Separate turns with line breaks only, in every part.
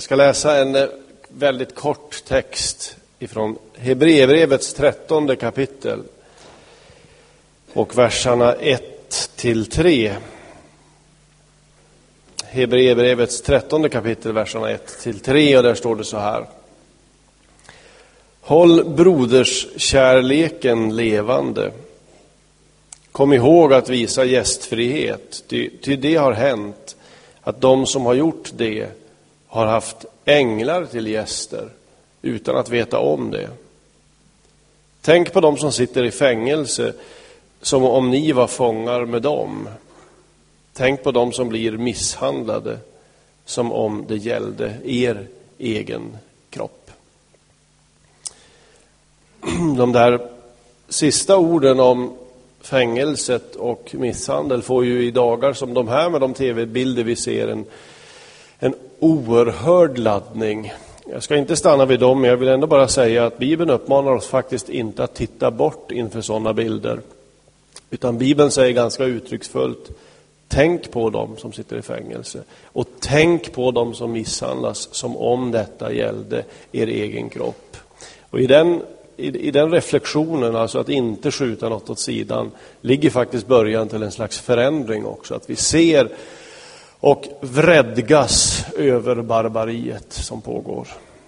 ska läsa en väldigt kort text ifrån Hebreerbrevets 13:e kapitel och verserna 1-3. Hebreerbrevets 13:e kapitel, verserna 1-3, och där står det så här: Håll broderskärleken levande. Kom ihåg att visa gästfrihet, ty det har hänt att de som har gjort det har haft änglar till gäster utan att veta om det. Tänk på dem som sitter i fängelse som om ni var fångar med dem. Tänk på dem som blir misshandlade som om det gällde er egen kropp. De där sista orden om fängelset och misshandel får ju i dagar som de här med de tv-bilder vi ser en oerhörd laddning. Jag ska inte stanna vid dem, men jag vill ändå bara säga att Bibeln uppmanar oss faktiskt inte att titta bort inför sådana bilder. Utan Bibeln säger ganska uttrycksfullt: tänk på dem som sitter i fängelse och tänk på dem som misshandlas som om detta gällde er egen kropp. Och i den reflektionen, alltså att inte skjuta något åt sidan, ligger faktiskt början till en slags förändring också. Att vi ser och vredgas över barbariet som pågår.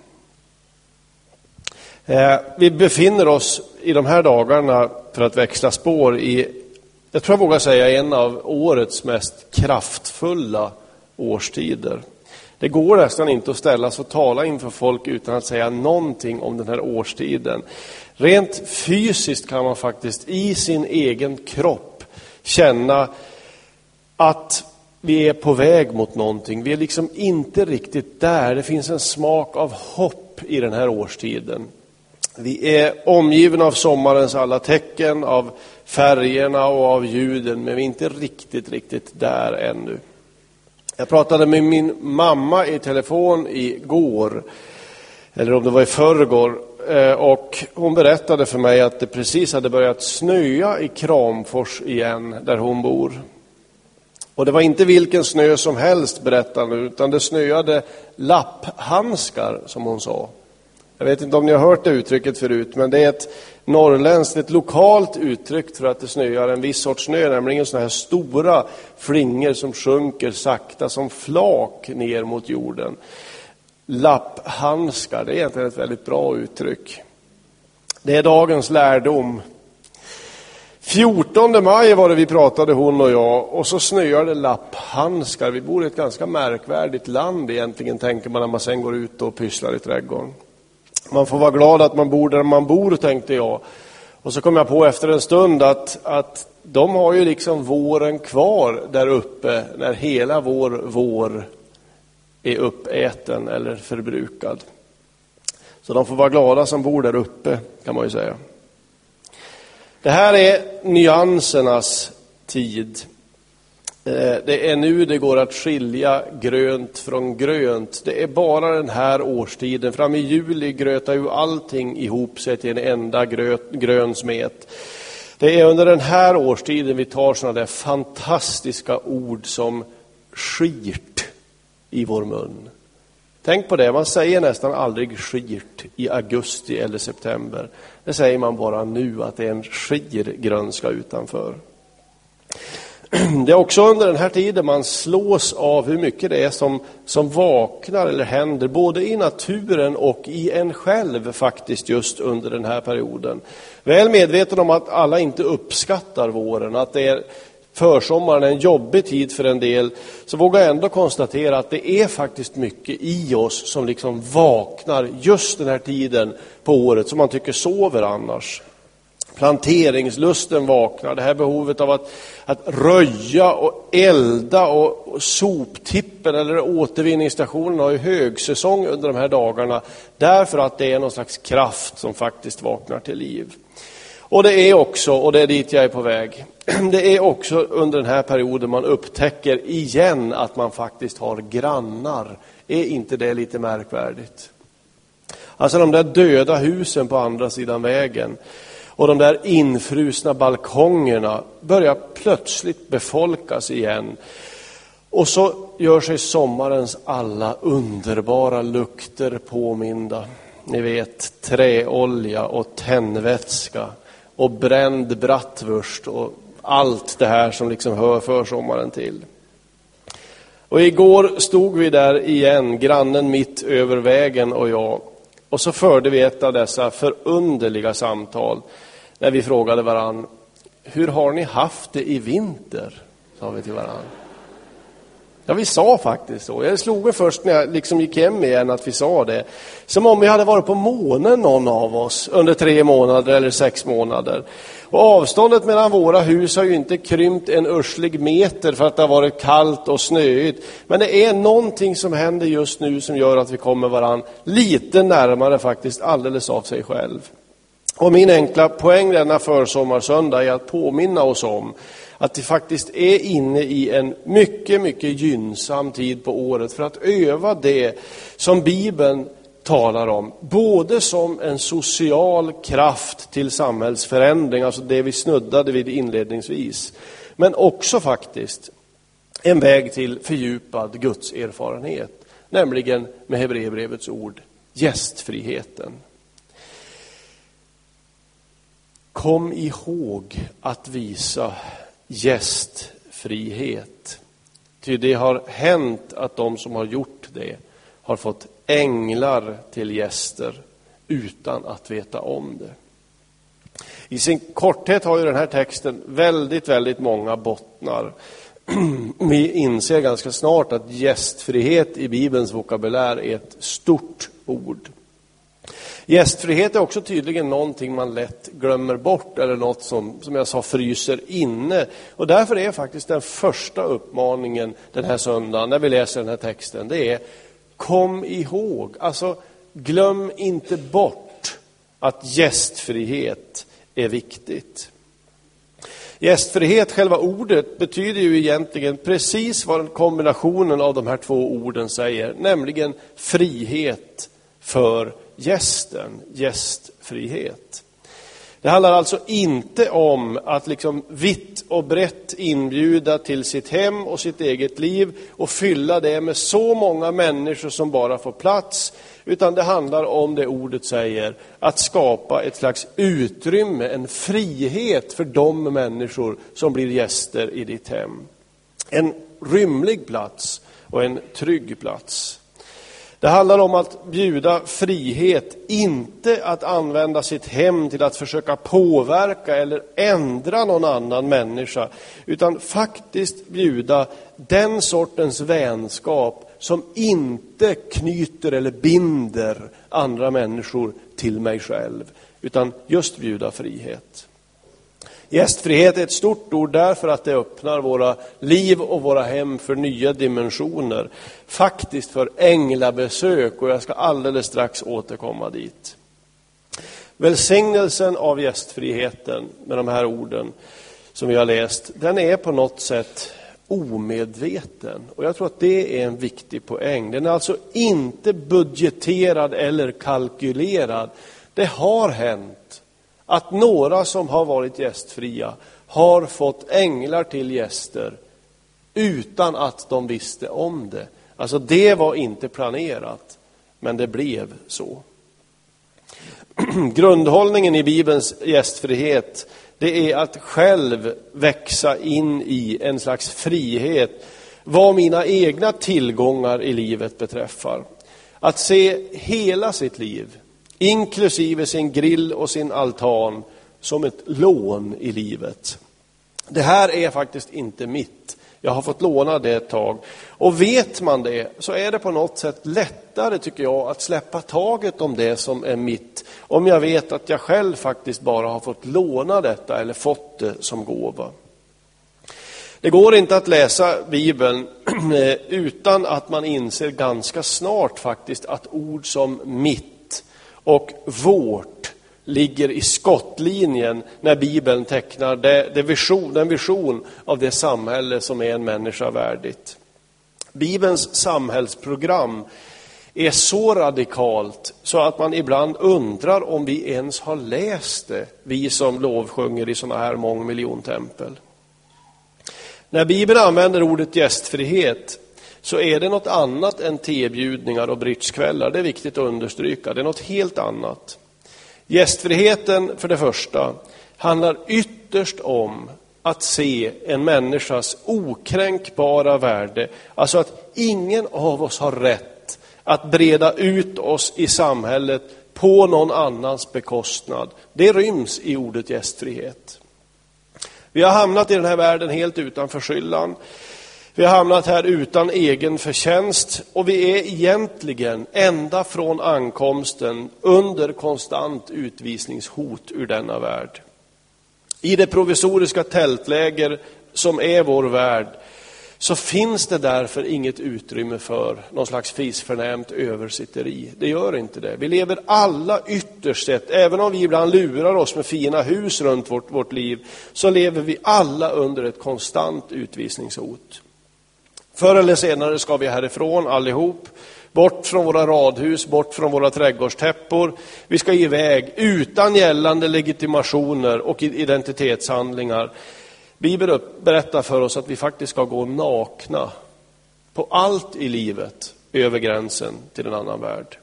Vi befinner oss i de här dagarna, för att växla spår, jag tror jag vågar säga, en av årets mest kraftfulla årstider. Det går nästan inte att ställa sig och tala inför folk utan att säga någonting om den här årstiden. Rent fysiskt kan man faktiskt i sin egen kropp känna att vi är på väg mot någonting. Vi är liksom inte riktigt där. Det finns en smak av hopp i den här årstiden. Vi är omgivna av sommarens alla tecken, av färgerna och av ljuden, men vi är inte riktigt där ännu. Jag pratade med min mamma i telefon igår, eller om det var i förrgår, och hon berättade för mig att det precis hade börjat snöa i Kramfors igen, där hon bor. Och det var inte vilken snö som helst, berättade hon, utan det snöade lapphandskar, som hon sa. Jag vet inte om ni har hört det uttrycket förut, men det är ett norrländskt, ett lokalt uttryck för att det snöar en viss sorts snö, nämligen såna här stora flingor som sjunker sakta som flak ner mot jorden. Lapphandskar, det är egentligen ett väldigt bra uttryck. Det är dagens lärdom. 14 maj var det vi pratade, hon och jag, och så snöade lapphandskar. Vi bor i ett ganska märkvärdigt land egentligen, tänker man när man sen går ut och pysslar i trädgården. Man får vara glad att man bor där man bor, tänkte jag. Och så kom jag på efter en stund att de har ju liksom våren kvar där uppe när hela vår är uppäten eller förbrukad. Så de får vara glada som bor där uppe, kan man ju säga. Det här är nyansernas tid. Det är nu det går att skilja grönt från grönt. Det är bara den här årstiden. Fram i juli grötar ju allting ihop sig till en enda grön smet. Det är under den här årstiden vi tar sådana där fantastiska ord som skirt i vår mun. Tänk på det, man säger nästan aldrig skirt i augusti eller september. Det säger man bara nu, att det är en skirgrönska utanför. Det är också under den här tiden man slås av hur mycket det är som vaknar eller händer både i naturen och i en själv faktiskt just under den här perioden. Väl medveten om att alla inte uppskattar våren, att det är försommaren en jobbig tid för en del, så vågar jag ändå konstatera att det är faktiskt mycket i oss som liksom vaknar just den här tiden på året som man tycker sover annars. Planteringslusten vaknar, det här behovet av att röja och elda, och soptippen eller återvinningsstationen har ju högsäsong under de här dagarna därför att det är någon slags kraft som faktiskt vaknar till liv. Och det är också, och det är dit jag är på väg, det är också under den här perioden man upptäcker igen att man faktiskt har grannar. Är inte det lite märkvärdigt? Alltså de där döda husen på andra sidan vägen och de där infrusna balkongerna börjar plötsligt befolkas igen. Och så gör sig sommarens alla underbara lukter påminda. Ni vet, träolja och tändvätska och bränd bratwurst och allt det här som liksom hör för sommaren till. Och igår stod vi där igen, grannen mitt över vägen och jag. Och så förde vi ett av dessa förunderliga samtal när vi frågade varann: hur har ni haft det i vinter? Sa vi till varann. Ja, vi sa faktiskt så. Jag slog mig först när jag liksom gick hem igen att vi sa det. Som om vi hade varit på månen någon av oss under 3 månader eller 6 månader. Och avståndet mellan våra hus har ju inte krympt en urslig meter för att det har varit kallt och snöigt. Men det är någonting som händer just nu som gör att vi kommer varann lite närmare faktiskt alldeles av sig själv. Och min enkla poäng denna försommarsöndag är att påminna oss om att vi faktiskt är inne i en mycket, mycket gynnsam tid på året för att öva det som Bibeln talar om. Både som en social kraft till samhällsförändring, alltså det vi snuddade vid inledningsvis. Men också faktiskt en väg till fördjupad Guds erfarenhet. Nämligen med Hebreerbrevets ord, gästfriheten. Kom ihåg att visa gästfrihet. Ty det har hänt att de som har gjort det har fått änglar till gäster utan att veta om det. I sin korthet har ju den här texten väldigt, väldigt många bottnar. Vi inser ganska snart att gästfrihet i Bibelns vokabulär är ett stort ord. Gästfrihet är också tydligen någonting man lätt glömmer bort eller något som jag sa fryser inne. Och därför är faktiskt den första uppmaningen den här söndagen när vi läser den här texten, det är: kom ihåg, alltså glöm inte bort att gästfrihet är viktigt. Gästfrihet, själva ordet, betyder ju egentligen precis vad kombinationen av de här 2 orden säger, nämligen frihet för gästen, gästfrihet. Det handlar alltså inte om att liksom vitt och brett inbjuda till sitt hem och sitt eget liv och fylla det med så många människor som bara får plats, utan det handlar om det ordet säger, att skapa ett slags utrymme, en frihet för de människor som blir gäster i ditt hem. En rymlig plats och en trygg plats. Det handlar om att bjuda frihet, inte att använda sitt hem till att försöka påverka eller ändra någon annan människa, utan faktiskt bjuda den sortens vänskap som inte knyter eller binder andra människor till mig själv, utan just bjuda frihet. Gästfrihet är ett stort ord därför att det öppnar våra liv och våra hem för nya dimensioner. Faktiskt för änglabesök, och jag ska alldeles strax återkomma dit. Välsignelsen av gästfriheten med de här orden som vi har läst, den är på något sätt omedveten. Och jag tror att det är en viktig poäng. Den är alltså inte budgeterad eller kalkylerad. Det har hänt att några som har varit gästfria har fått änglar till gäster utan att de visste om det. Alltså det var inte planerat, men det blev så. Grundhållningen i Bibelns gästfrihet, det är att själv växa in i en slags frihet vad mina egna tillgångar i livet beträffar. Att se hela sitt liv, inklusive sin grill och sin altan, som ett lån i livet. Det här är faktiskt inte mitt. Jag har fått låna det ett tag. Och vet man det, så är det på något sätt lättare, tycker jag, att släppa taget om det som är mitt. Om jag vet att jag själv faktiskt bara har fått låna detta eller fått det som gåva. Det går inte att läsa Bibeln utan att man inser ganska snart faktiskt att ord som mitt och vårt ligger i skottlinjen när Bibeln tecknar den vision av det samhälle som är en människa värdigt. Bibelns samhällsprogram är så radikalt så att man ibland undrar om vi ens har läst det, vi som lovsjunger i såna här mångmiljontempel. När Bibeln använder ordet gästfrihet, så är det något annat än tebjudningar och bridgekvällar. Det är viktigt att understryka. Det är något helt annat. Gästfriheten, för det första, handlar ytterst om att se en människas okränkbara värde. Alltså att ingen av oss har rätt att breda ut oss i samhället på någon annans bekostnad. Det ryms i ordet gästfrihet. Vi har hamnat i den här världen helt utan förskyllan. Vi har hamnat här utan egen förtjänst och vi är egentligen ända från ankomsten under konstant utvisningshot ur denna värld. I det provisoriska tältläger som är vår värld så finns det därför inget utrymme för någon slags fisförnämt översitteri. Det gör inte det. Vi lever alla ytterst sett, även om vi ibland lurar oss med fina hus runt vårt liv, så lever vi alla under ett konstant utvisningshot. Förr eller senare ska vi härifrån allihop, bort från våra radhus, bort från våra trädgårdstäppor. Vi ska iväg utan gällande legitimationer och identitetshandlingar. Bibeln berättar för oss att vi faktiskt ska gå nakna på allt i livet över gränsen till en annan värld.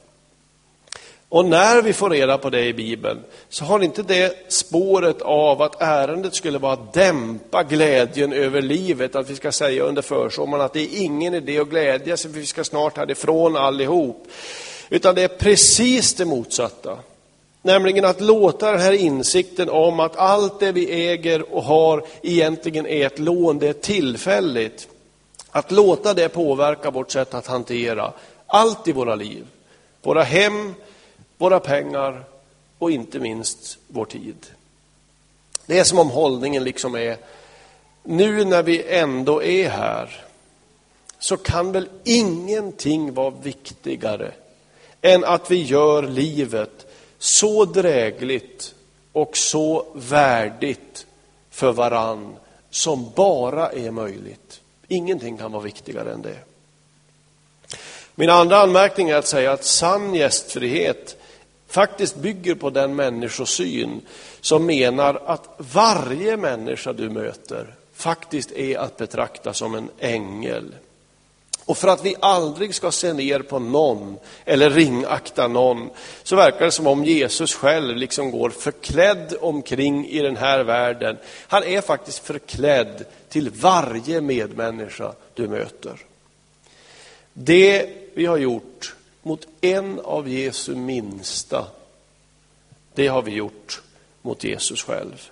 Och när vi får reda på det i Bibeln så har inte det spåret av att ärendet skulle vara att dämpa glädjen över livet, att vi ska säga under försommaren att det är ingen idé att glädja sig för vi ska snart härifrån allihop. Utan det är precis det motsatta. Nämligen att låta den här insikten om att allt det vi äger och har egentligen är ett lån, det är tillfälligt. Att låta det påverka vårt sätt att hantera allt i våra liv. Våra hem, våra pengar och inte minst vår tid. Det är som om hållningen liksom är, nu när vi ändå är här så kan väl ingenting vara viktigare än att vi gör livet så drägligt och så värdigt för varann som bara är möjligt. Ingenting kan vara viktigare än det. Min andra anmärkning är att säga att sann gästfrihet faktiskt bygger på den människosyn som menar att varje människa du möter faktiskt är att betrakta som en ängel. Och för att vi aldrig ska se ner på någon eller ringakta någon så verkar det som om Jesus själv liksom går förklädd omkring i den här världen. Han är faktiskt förklädd till varje medmänniska du möter. Det vi har gjort mot en av Jesu minsta, det har vi gjort mot Jesus själv.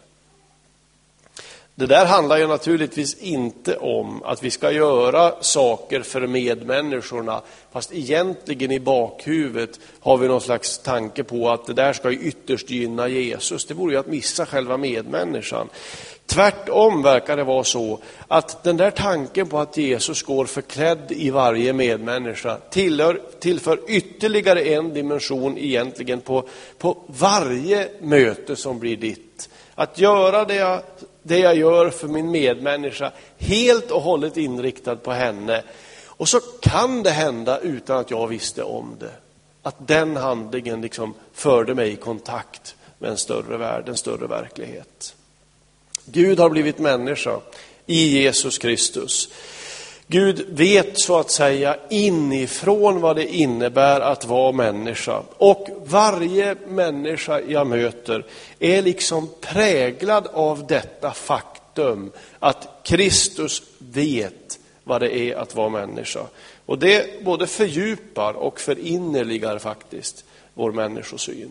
Det där handlar ju naturligtvis inte om att vi ska göra saker för medmänniskorna, fast egentligen i bakhuvudet har vi någon slags tanke på att det där ska ju ytterst gynna Jesus. Det vore ju att missa själva medmänniskan. Tvärtom verkar det vara så att den där tanken på att Jesus går förklädd i varje medmänniska tillför ytterligare en dimension egentligen på varje möte som blir ditt. Att göra det jag gör för min medmänniska helt och hållet inriktad på henne. Och så kan det hända utan att jag visste om det. Att den handlingen liksom förde mig i kontakt med en större värld, en större verklighet. Gud har blivit människa i Jesus Kristus. Gud vet så att säga inifrån vad det innebär att vara människa. Och varje människa jag möter är liksom präglad av detta faktum att Kristus vet vad det är att vara människa. Och det både fördjupar och förinnerligar faktiskt vår människosyn.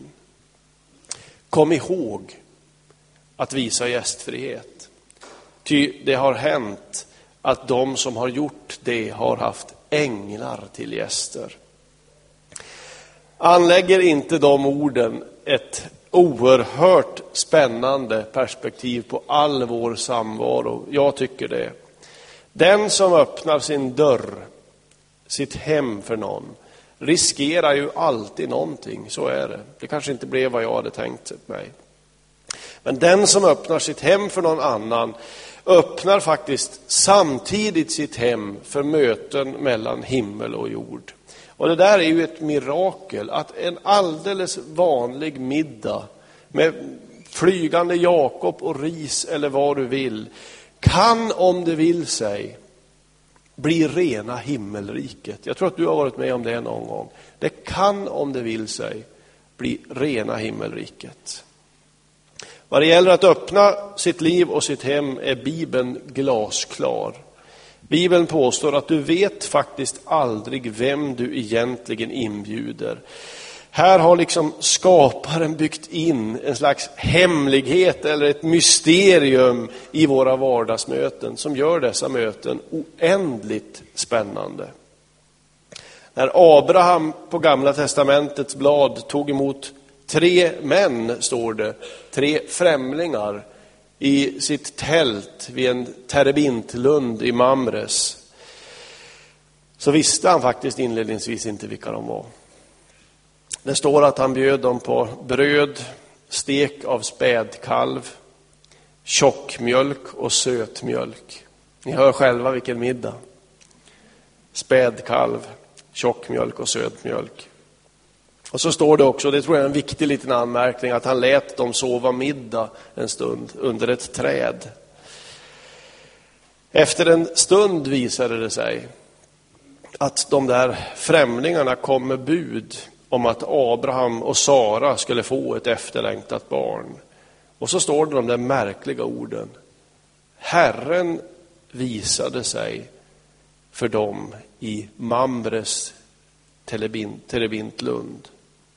Kom ihåg att visa gästfrihet. Ty det har hänt att de som har gjort det har haft änglar till gäster. Anlägger inte de orden ett oerhört spännande perspektiv på all vår samvaro? Jag tycker det. Den som öppnar sin dörr, sitt hem för någon, riskerar ju alltid någonting, så är det. Det kanske inte blev vad jag hade tänkt mig. Men den som öppnar sitt hem för någon annan öppnar faktiskt samtidigt sitt hem för möten mellan himmel och jord. Och det där är ju ett mirakel, att en alldeles vanlig middag med flygande Jakob och ris eller vad du vill kan, om det vill sig, bli rena himmelriket. Jag tror att du har varit med om det någon gång. Det kan, om det vill sig, bli rena himmelriket. Vad det gäller att öppna sitt liv och sitt hem är Bibeln glasklar. Bibeln påstår att du vet faktiskt aldrig vem du egentligen inbjuder. Här har liksom skaparen byggt in en slags hemlighet eller ett mysterium i våra vardagsmöten som gör dessa möten oändligt spännande. När Abraham på Gamla testamentets blad tog emot 3 män, står det, 3 främlingar i sitt tält vid en terebintlund i Mamres, så visste han faktiskt inledningsvis inte vilka de var. Det står att han bjöd dem på bröd, stek av spädkalv, tjockmjölk och sötmjölk. Ni hör själva vilken middag. Spädkalv, tjockmjölk och sötmjölk. Och så står det också, det tror jag är en viktig liten anmärkning, att han lät dem sova middag en stund under ett träd. Efter en stund visade det sig att de där främlingarna kom med bud om att Abraham och Sara skulle få ett efterlängtat barn. Och så står det de där märkliga orden: Herren visade sig för dem i Mamres terebintlund.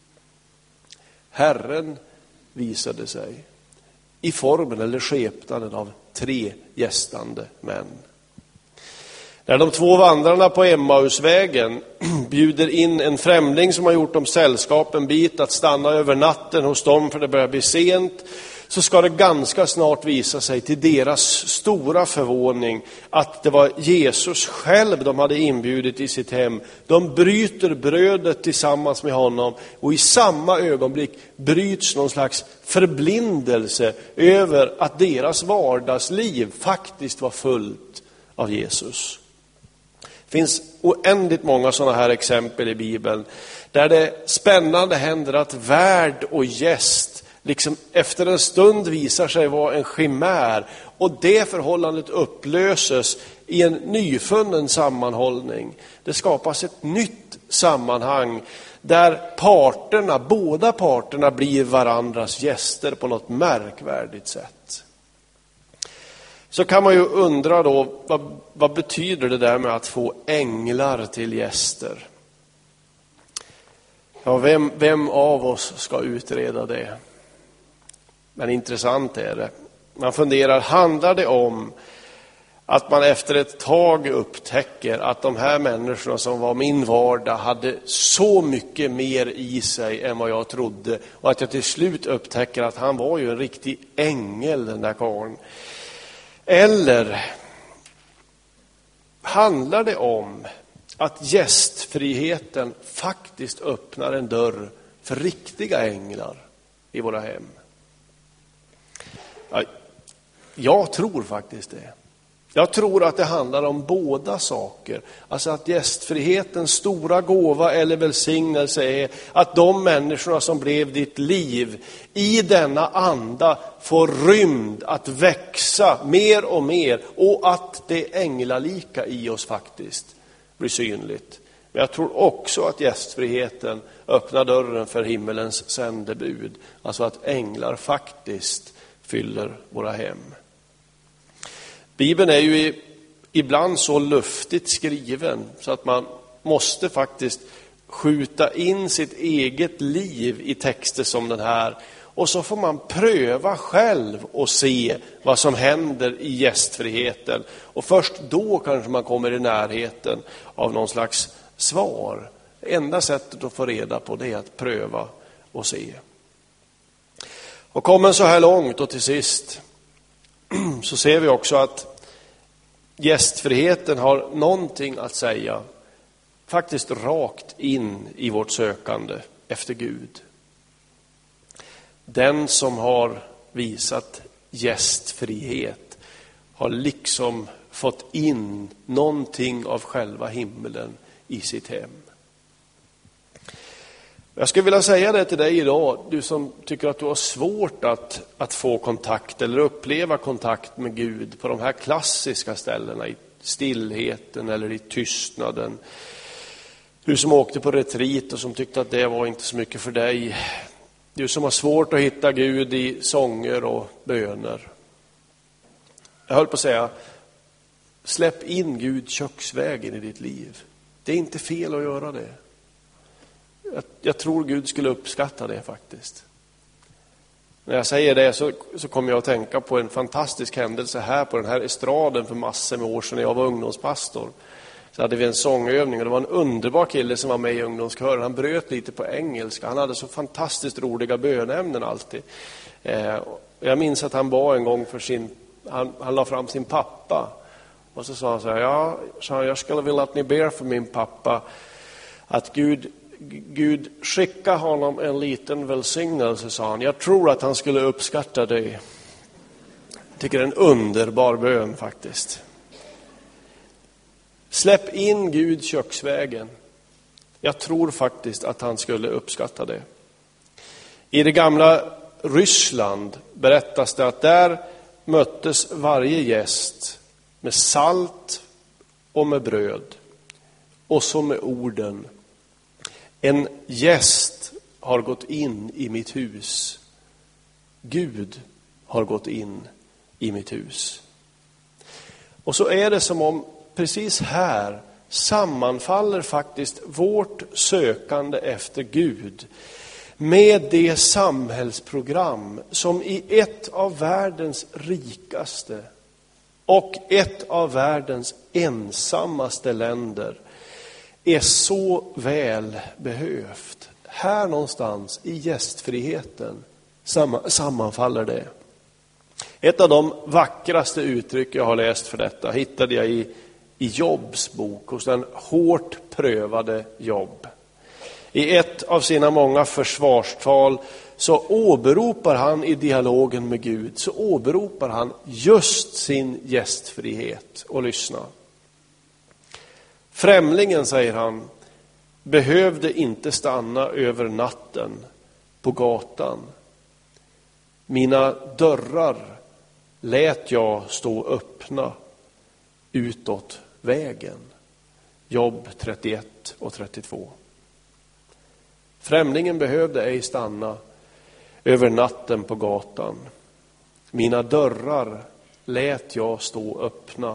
Herren visade sig i formen eller skepnaden av 3 gästande män. När de 2 vandrarna på Emmausvägen bjuder in en främling som har gjort dem sällskap en bit att stanna över natten hos dem för det börjar bli sent, så ska det ganska snart visa sig till deras stora förvåning att det var Jesus själv de hade inbjudit i sitt hem. De bryter brödet tillsammans med honom och i samma ögonblick bryts någon slags förblindelse över att deras vardagsliv faktiskt var fullt av Jesus. Det finns oändligt många sådana här exempel i Bibeln där det spännande händer att värd och gäst liksom efter en stund visar sig vara en chimär, och det förhållandet upplöses i en nyfunnen sammanhållning. Det skapas ett nytt sammanhang där båda parterna blir varandras gäster på något märkvärdigt sätt. Så kan man ju undra då, vad betyder det där med att få änglar till gäster? Ja, vem av oss ska utreda det? Men intressant är det. Man funderar, handlar det om att man efter ett tag upptäcker att de här människorna som var min vardag hade så mycket mer i sig än vad jag trodde, och att jag till slut upptäcker att han var ju en riktig ängel, den där karln? Eller handlar det om att gästfriheten faktiskt öppnar en dörr för riktiga änglar i våra hem? Jag tror faktiskt det. Jag tror att det handlar om båda saker. Alltså att gästfrihetens stora gåva eller välsignelse är att de människorna som blev ditt liv i denna anda får rymd att växa mer och mer, och att det änglalika i oss faktiskt blir synligt. Men jag tror också att gästfriheten öppnar dörren för himmelens sändebud. Alltså att änglar faktiskt fyller våra hem. Bibeln är ju ibland så luftigt skriven så att man måste faktiskt skjuta in sitt eget liv i texter som den här. Och så får man pröva själv och se vad som händer i gästfriheten. Och först då kanske man kommer i närheten av någon slags svar. Det enda sättet att få reda på det är att pröva och se. Och kommer så här långt och till sist så ser vi också att gästfriheten har någonting att säga faktiskt rakt in i vårt sökande efter Gud. Den som har visat gästfrihet har liksom fått in någonting av själva himlen i sitt hem. Jag skulle vilja säga det till dig idag, du som tycker att du har svårt att få kontakt eller uppleva kontakt med Gud på de här klassiska ställena i stillheten eller i tystnaden. Du som åkte på retreat och som tyckte att det var inte så mycket för dig. Du som har svårt att hitta Gud i sånger och böner. Jag höll på att säga, släpp in Gud köksvägen i ditt liv. Det är inte fel att göra det. Jag tror Gud skulle uppskatta det faktiskt. När jag säger det så kommer jag att tänka på en fantastisk händelse här på den här estraden för massor med år sedan när jag var ungdomspastor. Så hade vi en sångövning och det var en underbar kille som var med i ungdomskören. Han bröt lite på engelska. Han hade så fantastiskt roliga bönämnen alltid. Jag minns att han bad en gång för han la fram sin pappa. Och så sa han så här, jag skulle vilja att ni ber för min pappa att Gud skicka honom en liten välsignelse, sa han. Jag tror att han skulle uppskatta det. Jag tycker det är en underbar bön faktiskt. Släpp in Gud köksvägen. Jag tror faktiskt att han skulle uppskatta det. I det gamla Ryssland berättas det att där möttes varje gäst med salt och med bröd. Och så med orden: en gäst har gått in i mitt hus. Gud har gått in i mitt hus. Och så är det som om precis här sammanfaller faktiskt vårt sökande efter Gud med det samhällsprogram som i ett av världens rikaste och ett av världens ensammaste länder är så väl behövt. Här någonstans i gästfriheten sammanfaller det. Ett av de vackraste uttryck jag har läst för detta hittade jag i Jobs bok hos den hårt prövade Job. I ett av sina många försvarstal så åberopar han i dialogen med Gud, så åberopar han just sin gästfrihet. Och lyssna. Främlingen, säger han, behövde inte stanna över natten på gatan. Mina dörrar lät jag stå öppna utåt vägen. Jobb 31 och 32. Främlingen behövde ej stanna över natten på gatan. Mina dörrar lät jag stå öppna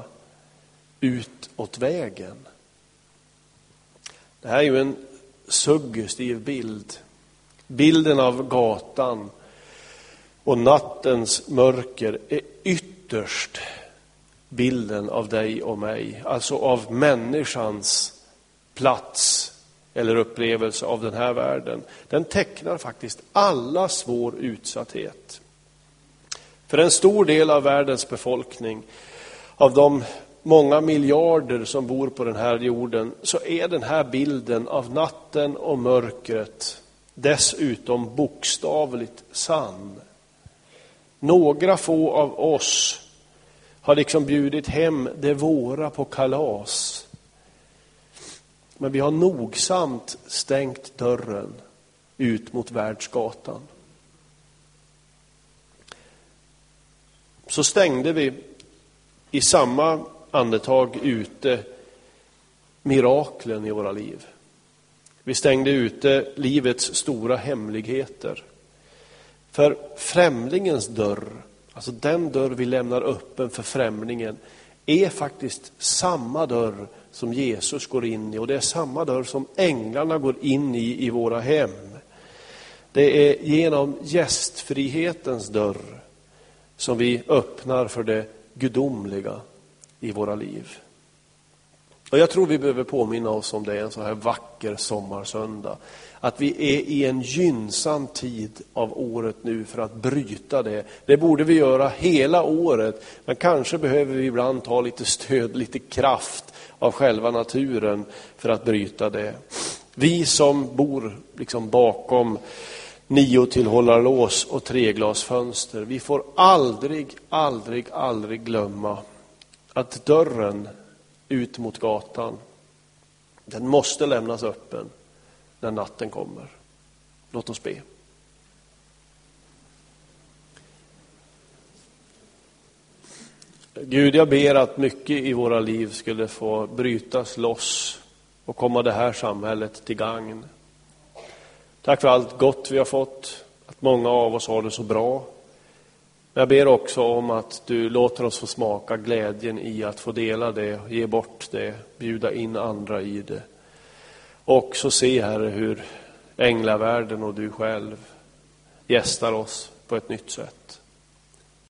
utåt vägen. Det här är ju en suggestiv bild. Bilden av gatan och nattens mörker är ytterst bilden av dig och mig. Alltså av människans plats eller upplevelse av den här världen. Den tecknar faktiskt allas vår utsatthet. För en stor del av världens befolkning, av de många miljarder som bor på den här jorden, så är den här bilden av natten och mörkret dessutom bokstavligt sann. Några få av oss har liksom bjudit hem det våra på kalas. Men vi har nogsamt stängt dörren ut mot världsgatan. Så stängde vi i samma andetag ute miraklen i våra liv. Vi stängde ute livets stora hemligheter. För främlingens dörr, alltså den dörr vi lämnar öppen för främlingen, är faktiskt samma dörr som Jesus går in i. Och det är samma dörr som änglarna går in i våra hem. Det är genom gästfrihetens dörr som vi öppnar för det gudomliga i våra liv. Och jag tror vi behöver påminna oss om det en så här vacker sommarsöndag. Att vi är i en gynnsam tid av året nu för att bryta det. Det borde vi göra hela året. Men kanske behöver vi ibland ta lite stöd, lite kraft av själva naturen för att bryta det. Vi som bor liksom bakom 9-tillhållarlås och 3-glasfönster. Vi får aldrig glömma att dörren ut mot gatan, den måste lämnas öppen när natten kommer. Låt oss be. Gud, jag ber att mycket i våra liv skulle få brytas loss och komma det här samhället till gagn. Tack för allt gott vi har fått, att många av oss har det så bra. Men jag ber också om att du låter oss få smaka glädjen i att få dela det, ge bort det, bjuda in andra i det. Och så se, Herre, hur änglavärlden och du själv gästar oss på ett nytt sätt.